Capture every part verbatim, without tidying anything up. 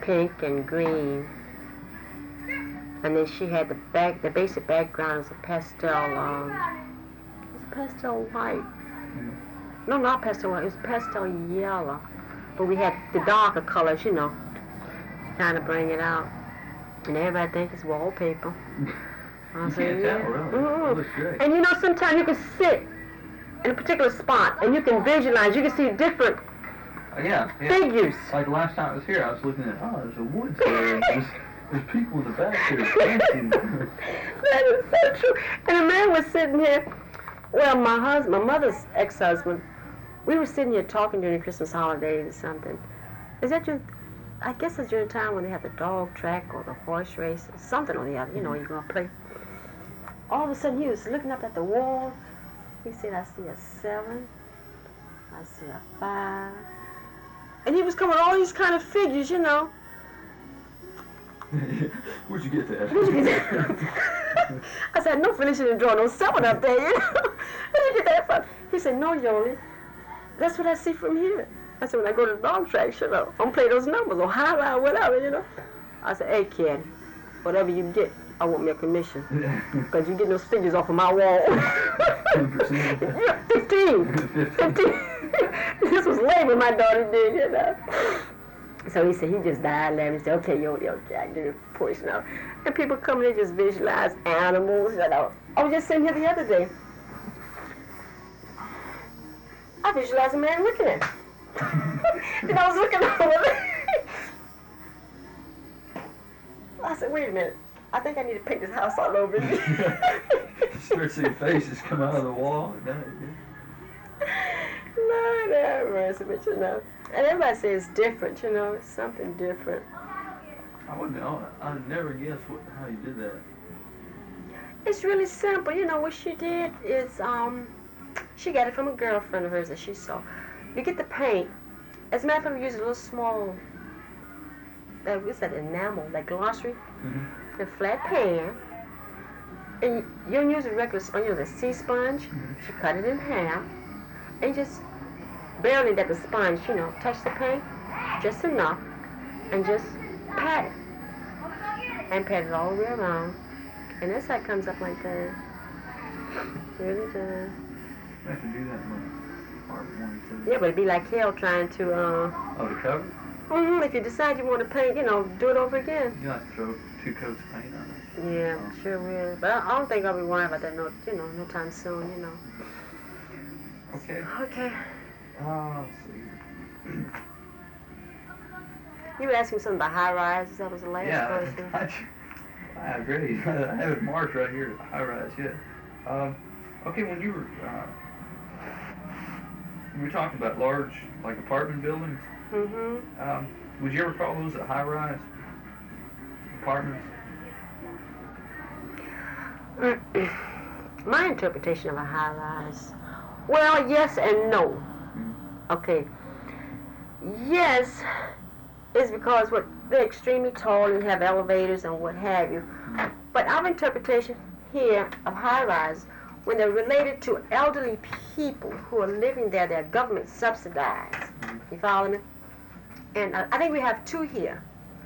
pink and green. And then she had the back, the basic background is a pastel, um, it's pastel white. No, not pastel white, it was pastel yellow. But we had the darker colors, you know, to kind of bring it out. And everybody thinks it's wallpaper. I You say, can't yeah. tell, really. Mm-hmm. It looks great. And you know, sometimes you can sit in a particular spot and you can visualize, you can see different Uh, yeah, yeah. figures. Like the last time I was here, I was looking at, oh, there's a woods there. There's, there's people in the back that are dancing. That is so true. And a man was sitting here, well, my husband, my mother's ex-husband, we were sitting here talking during the Christmas holidays or something. Is that your, I guess it's during the time when they have the dog track or the horse race or something or the other, you know, you're going to play. All of a sudden he was looking up at the wall. He said, I see a seven, I see a five. And he was coming with all these kind of figures, you know. Where'd you get that? I said, no finishing and drawing no seven up there, you know. Where'd you get that from? He said, no, Yoli, that's what I see from here. I said, when I go to the dog track, you know, I'm play those numbers or highlight or whatever, you know. I said, hey, kid, whatever you get, I want me a commission. Because you get those figures off of my wall. Yeah, fifteen. fifteen. This was late when my daughter did, you know. So he said, he just died laughing. He said, okay, yo, yo, okay, I can do the push now. And people come and they just visualize animals, you know. I was just sitting here the other day. I visualized a man looking at me. And I was looking over there. I said, wait a minute. I think I need to paint this house all over again. Start seeing faces come out of the wall. Lord have mercy, but you know. And everybody says it's different, you know. It's something different. I wouldn't know. I'd never guess what, how you did that. It's really simple. You know, what she did is, um, she got it from a girlfriend of hers that she saw. You get the paint. As a matter of fact, we use a little small, uh, what's that, enamel, like glossary, Mm-hmm. a flat pan. And you, you don't use a regular sponge, you use a sea sponge. Mm-hmm. She cut it in half. And just barely let the sponge, you know, touch the paint, just enough, and just pat it. And pat it all the way around. And that's how it comes up like that. Really does. I have to do that in my part one, too. Yeah, but it'd be like hell trying to, uh... Oh, to cover? Mm-hmm, if you decide you want to paint, you know, do it over again. You have to throw two coats of paint on it. Yeah, Oh. sure will. But I I don't think I'll be worrying about that, no, you know, no time soon, you know. Okay. Okay. Oh, let's see. You were asking something about high rises. That was the last Yeah, question. I, I agree. I have it marked right here, high rise, yeah. Um, okay, when you were, uh, you were talking about large, like apartment buildings, Mm-hmm. um, would you ever call those a high rise apartments? My interpretation of a high rise. Well, yes and no. Okay. Yes, is because what they're extremely tall and have elevators and what have you. But our interpretation here of high rise, when they're related to elderly people who are living there, they're government subsidized. You follow me? And uh, I think we have two here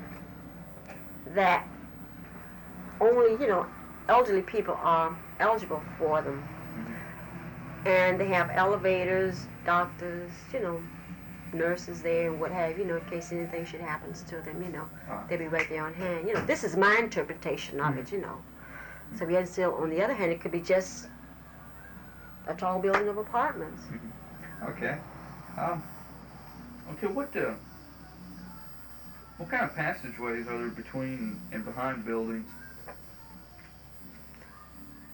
that only, you know, elderly people are eligible for them. And they have elevators, doctors, you know, nurses there and what have you, you know, in case anything should happen to them, you know, they'll be right there on hand. You know, this is my interpretation of it, you know. So we had still, on the other hand, it could be just a tall building of apartments. Mm-hmm. Okay. Um, okay, what, uh, what kind of passageways are there between and behind buildings